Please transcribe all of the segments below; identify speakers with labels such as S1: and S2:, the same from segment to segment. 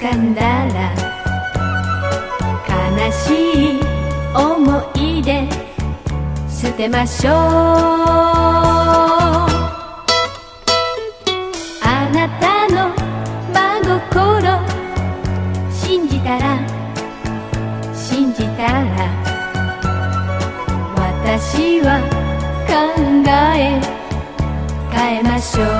S1: 掴んだら悲しい思い出捨てましょう。あなたの真心信じたら私は考え変えましょう。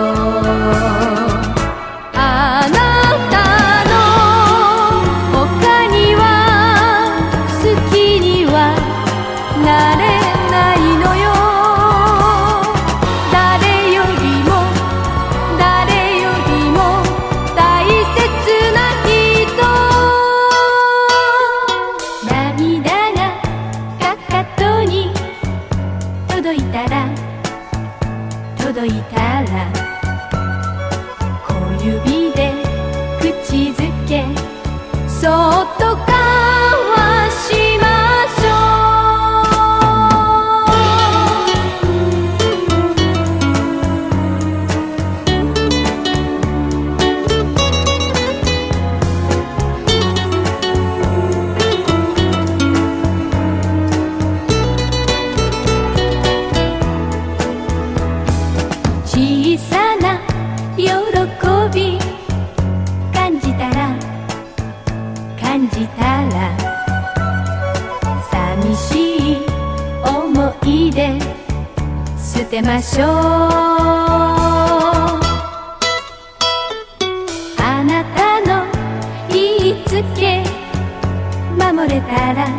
S1: あなたの他には好きにはなれないのよ。誰よりも大切な人。涙がかかとに届いたら小指で口づけそっと交わしましょ小さな喜び感じたら寂しい思い出捨てましょう。あなたの言いつけ守れたら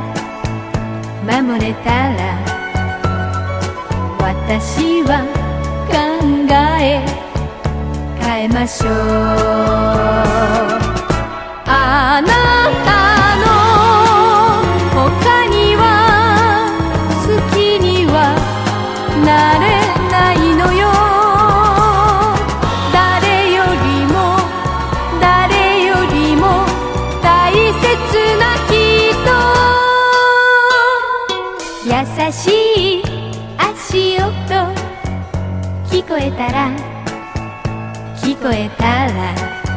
S1: 私は考え変えましょう。あなたの他には好きにはなれないのよ。誰よりも大切な人。優しい足音聞こえたら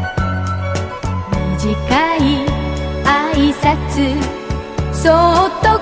S1: 短い挨拶そっと